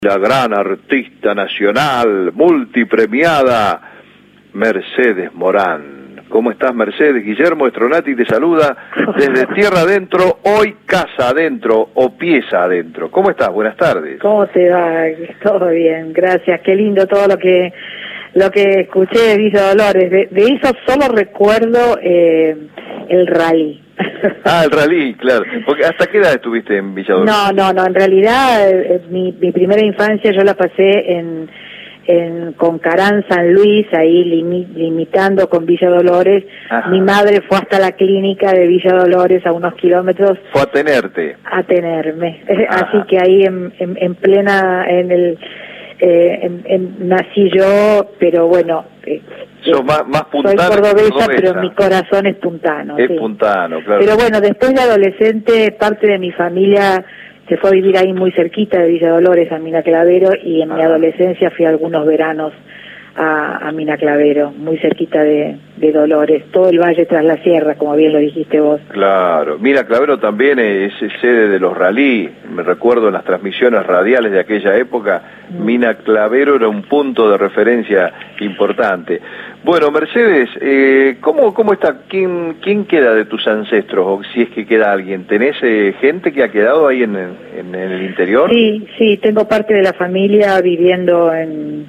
La gran artista nacional, multipremiada, Mercedes Morán. ¿Cómo estás, Mercedes? Guillermo Stronati te saluda desde Tierra Adentro, hoy Casa Adentro o Pieza Adentro. ¿Cómo estás? Buenas tardes. ¿Cómo te va? Todo bien, gracias. Qué lindo todo lo que escuché de Villa Dolores. De eso solo recuerdo el rally. Ah, el rally, claro. Porque ¿hasta qué edad estuviste en Villa Dolores? No, en realidad mi primera infancia yo la pasé con Carán, San Luis, ahí limitando con Villa Dolores. Ajá. Mi madre fue hasta la clínica de Villa Dolores a unos kilómetros. ¿Fue a tenerte? A tenerme. Ajá. Así que ahí en plena, nací yo, pero bueno... Sos más puntano. Soy cordobesa, pero mi corazón es puntano. Es sí. puntano, claro. Pero bueno, después de adolescente, parte de mi familia se fue a vivir ahí muy cerquita de Villa Dolores, a Mina Clavero, y en mi adolescencia fui algunos veranos a Mina Clavero, muy cerquita de Dolores, todo el valle tras la sierra, como bien lo dijiste vos. Claro, Mina Clavero también es sede de los rally, me recuerdo en las transmisiones radiales de aquella época, Mina Clavero era un punto de referencia importante. Bueno, Mercedes, ¿cómo está? ¿Quién queda de tus ancestros, o si es que queda alguien? ¿Tenés gente que ha quedado ahí en el interior? Sí, tengo parte de la familia viviendo en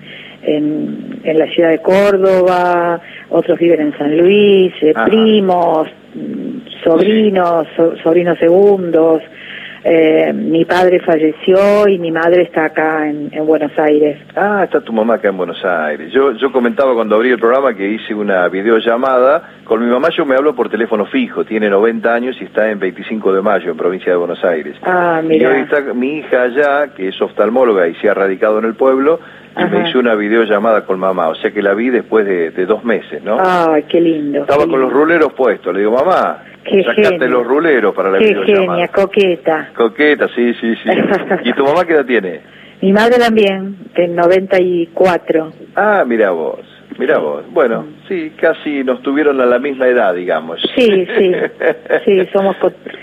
la ciudad de Córdoba, otros viven en San Luis, primos, sobrinos segundos. Mi padre falleció y mi madre está acá en Buenos Aires. Ah, está tu mamá acá en Buenos Aires. Yo comentaba cuando abrí el programa que hice una videollamada con mi mamá. Yo me hablo por teléfono fijo, tiene 90 años y está en 25 de Mayo, en provincia de Buenos Aires. Ah, mira. Y hoy está mi hija allá, que es oftalmóloga y se ha radicado en el pueblo, y me hizo una videollamada con mamá, o sea que la vi después de 2 meses, ¿no? Ay, qué lindo. Estaba con los ruleros puestos, le digo, mamá, sacate los ruleros para la videollamada. Qué genia, coqueta. Coqueta, sí. ¿Y tu mamá qué edad tiene? Mi madre también, en 94. Ah, mira vos. Bueno, sí, casi nos tuvieron a la misma edad, digamos. Sí, somos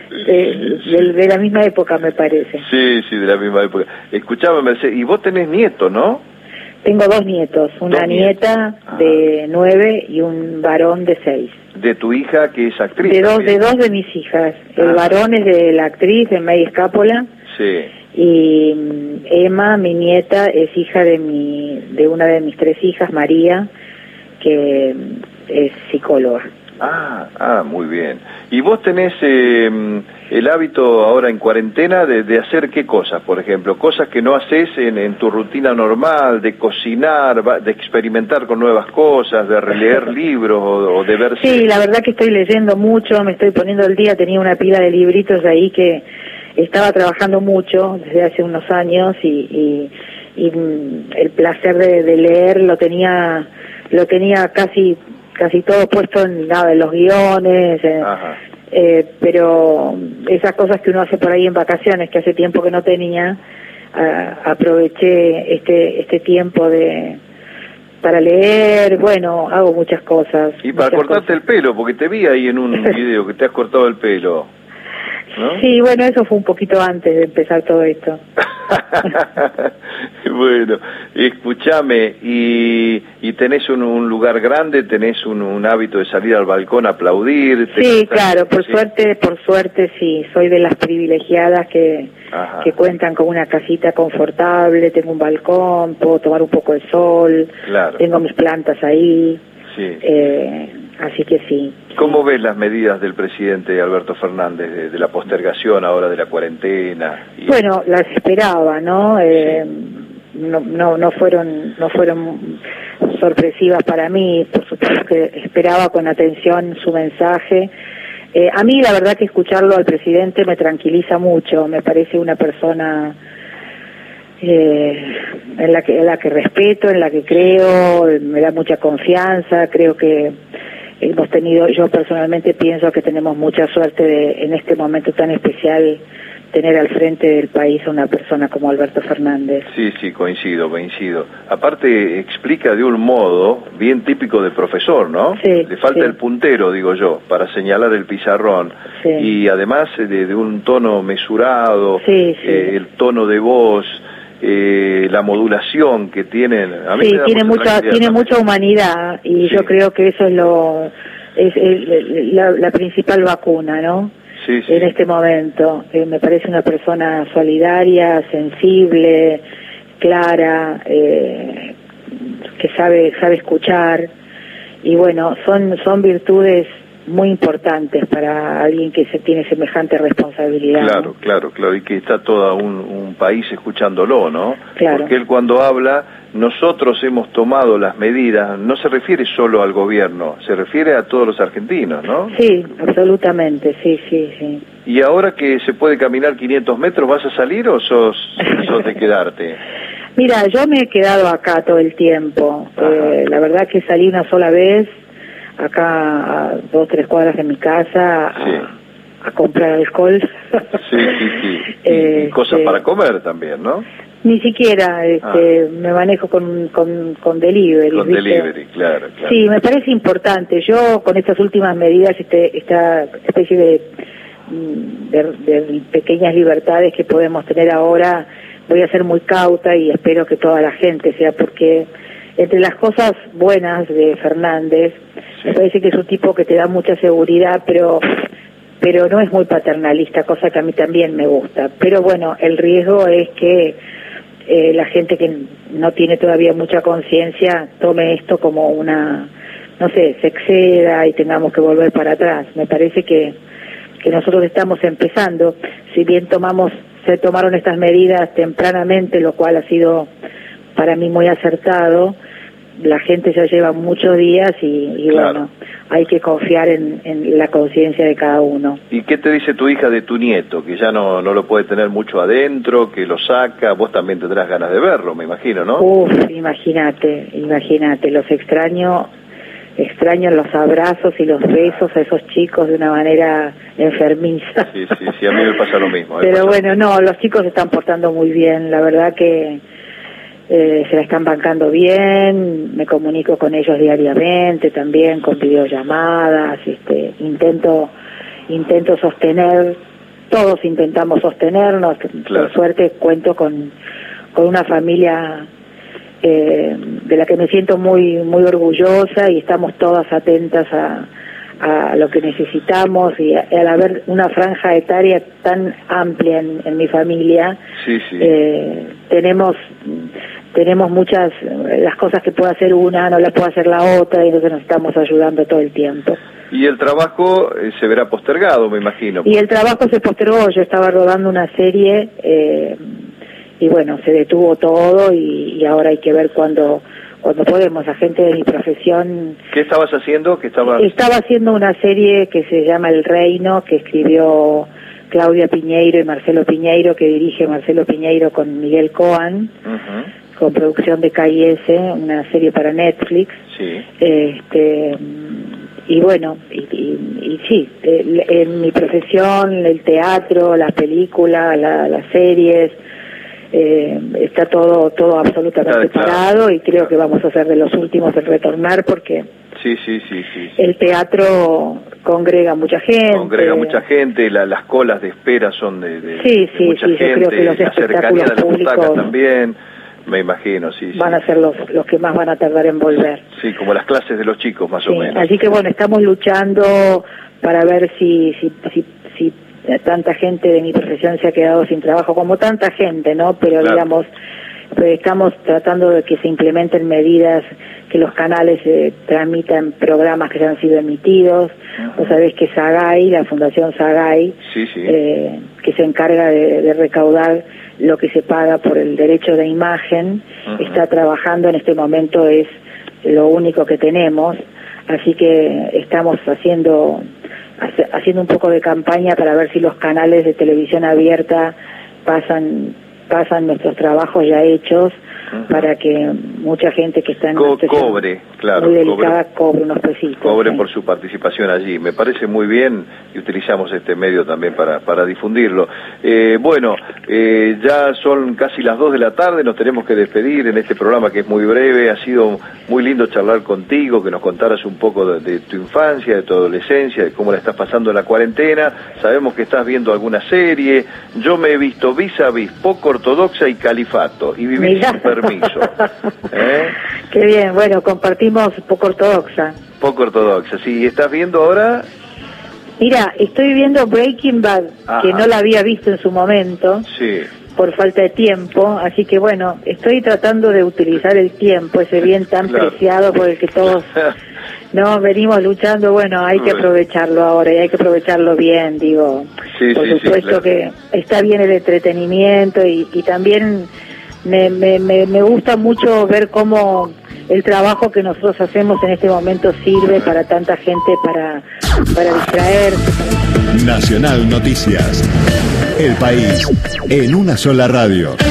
de la misma época, me parece. Sí, de la misma época. Escuchame, Mercedes, y vos tenés nietos, ¿no? Tengo 2 nietos, una nieta de 9 y un varón de 6. ¿De tu hija, que es actriz? De dos de mis hijas. El varón es de la actriz, de May Escápola. Sí. Y Emma, mi nieta, es hija de una de mis 3 hijas, María, que es psicóloga. Ah, muy bien. ¿Y vos tenés el hábito ahora en cuarentena de hacer qué cosas, por ejemplo? Cosas que no haces en tu rutina normal, de cocinar, de experimentar con nuevas cosas, de releer libros o de ver... Sí, la verdad que estoy leyendo mucho, me estoy poniendo al día, tenía una pila de libritos ahí que estaba trabajando mucho desde hace unos años y el placer de leer lo tenía casi todo puesto en los guiones, pero esas cosas que uno hace por ahí en vacaciones, que hace tiempo que no tenía, aproveché este tiempo para leer. Bueno, hago muchas cosas. Y para cortarte el pelo, porque te vi ahí en un video que te has cortado el pelo, ¿no? Sí, bueno, eso fue un poquito antes de empezar todo esto. Bueno, escúchame, y tenés un lugar grande, tenés un hábito de salir al balcón a aplaudir. Sí, claro, por suerte sí, soy de las privilegiadas que cuentan con una casita confortable, tengo un balcón, puedo tomar un poco de sol, tengo mis plantas ahí. Sí. Así que sí. ¿Cómo ves las medidas del presidente Alberto Fernández de la postergación ahora de la cuarentena? Bueno, las esperaba, ¿no? No fueron sorpresivas para mí, por supuesto que esperaba con atención su mensaje. A mí la verdad que escucharlo al presidente me tranquiliza mucho, me parece una persona en la que respeto, en la que creo, me da mucha confianza, creo que hemos tenido, yo personalmente pienso que tenemos mucha suerte en este momento tan especial tener al frente del país a una persona como Alberto Fernández. Sí, coincido. Aparte explica de un modo bien típico de profesor, ¿no? Sí, le falta el puntero, digo yo, para señalar el pizarrón. Sí. Y además de un tono mesurado, el tono de voz, la modulación que tienen. A mí sí, me da tiene mucha humanidad y sí, yo creo que eso es la principal vacuna, ¿no? Sí, sí. En este momento. Me parece una persona solidaria, sensible, clara, que sabe escuchar, y bueno, son virtudes muy importantes para alguien que tiene semejante responsabilidad. Claro, ¿no? claro, y que está todo un país escuchándolo, ¿no? Claro. Porque él cuando habla, nosotros hemos tomado las medidas, no se refiere solo al gobierno, se refiere a todos los argentinos, ¿no? Sí, absolutamente, sí. ¿Y ahora que se puede caminar 500 metros, vas a salir o sos de quedarte? Mira, yo me he quedado acá todo el tiempo. La verdad que salí una sola vez, acá a 2 o 3 cuadras de mi casa, sí, a comprar alcohol. Sí. Y cosas para comer también, ¿no? Ni siquiera, me manejo con delivery. Con ¿viste? delivery, claro. Sí, me parece importante. Yo con estas últimas medidas, esta especie de pequeñas libertades que podemos tener ahora, voy a ser muy cauta y espero que toda la gente sea, porque entre las cosas buenas de Fernández, me parece que es un tipo que te da mucha seguridad, pero no es muy paternalista, cosa que a mí también me gusta. Pero bueno, el riesgo es que la gente que no tiene todavía mucha conciencia tome esto como se exceda y tengamos que volver para atrás. Me parece que nosotros estamos empezando, si bien se tomaron estas medidas tempranamente, lo cual ha sido para mí muy acertado. La gente ya lleva muchos días y claro, bueno, hay que confiar en la conciencia de cada uno. ¿Y qué te dice tu hija de tu nieto? Que ya no lo puede tener mucho adentro, que lo saca, vos también tendrás ganas de verlo, me imagino, ¿no? Imagínate, los extraño los abrazos y los besos a esos chicos de una manera enfermiza. Sí, a mí me pasa lo mismo. Pero bueno, no, los chicos se están portando muy bien, la verdad que se la están bancando bien, me comunico con ellos diariamente, también con videollamadas, intento sostener, todos intentamos sostenernos, claro. Por suerte cuento con una familia de la que me siento muy orgullosa y estamos todas atentas a lo que necesitamos, y al haber una franja etaria tan amplia en mi familia, tenemos muchas, las cosas que puede hacer una no las puede hacer la otra, y entonces nos estamos ayudando todo el tiempo. Y el trabajo se verá postergado, me imagino. Y el trabajo se postergó, yo estaba rodando una serie y bueno, se detuvo todo y ahora hay que ver cuando podemos. La gente de mi profesión... ¿Qué estabas haciendo? Estaba haciendo una serie que se llama El Reino, que escribió Claudia Piñeiro y Marcelo Piñeiro, que dirige Marcelo Piñeiro con Miguel Coan, con producción de KIS, una serie para Netflix. Sí. Y bueno, y sí, en mi profesión, el teatro, las películas, las series... está todo absolutamente parado, y creo que vamos a ser de los últimos en retornar, porque sí. el teatro congrega mucha gente. Las colas de espera son de mucha gente, yo creo que los la cercanía de las públicos butacas también, me imagino, van a ser los que más van a tardar en volver. Sí, como las clases de los chicos, más o menos. Así que bueno, estamos luchando para ver si tanta gente de mi profesión se ha quedado sin trabajo, como tanta gente, ¿no? Pero claro, digamos, estamos tratando de que se implementen medidas, que los canales transmitan programas que ya han sido emitidos. Vos sabés que SAGAI, la Fundación SAGAI, que se encarga de recaudar lo que se paga por el derecho de imagen, está trabajando en este momento, es lo único que tenemos, así que estamos haciendo un poco de campaña para ver si los canales de televisión abierta pasan nuestros trabajos ya hechos, para que mucha gente que está en una situación cobre, claro, muy delicada, cobre unos pesitos. Cobre por su participación allí. Me parece muy bien y utilizamos este medio también para difundirlo. Bueno, ya son casi las 2 de la tarde, nos tenemos que despedir en este programa que es muy breve. Ha sido muy lindo charlar contigo, que nos contaras un poco de tu infancia, de tu adolescencia, de cómo la estás pasando en la cuarentena. Sabemos que estás viendo alguna serie. Yo me he visto Vis a Vis, Poco Ortodoxa y Califato, y Vivir sin Permiso. Qué bien, bueno, compartimos Poco Ortodoxa. Poco Ortodoxa, sí. ¿Estás viendo ahora? Mira, estoy viendo Breaking Bad, que no la había visto en su momento, sí, por falta de tiempo, así que bueno, estoy tratando de utilizar el tiempo, ese bien tan preciado por el que todos no venimos luchando. Bueno, hay que aprovecharlo ahora y hay que aprovecharlo bien, digo. Sí, por supuesto que está bien el entretenimiento y también me gusta mucho ver cómo el trabajo que nosotros hacemos en este momento sirve para tanta gente, para distraerse. Nacional Noticias. El país en una sola radio.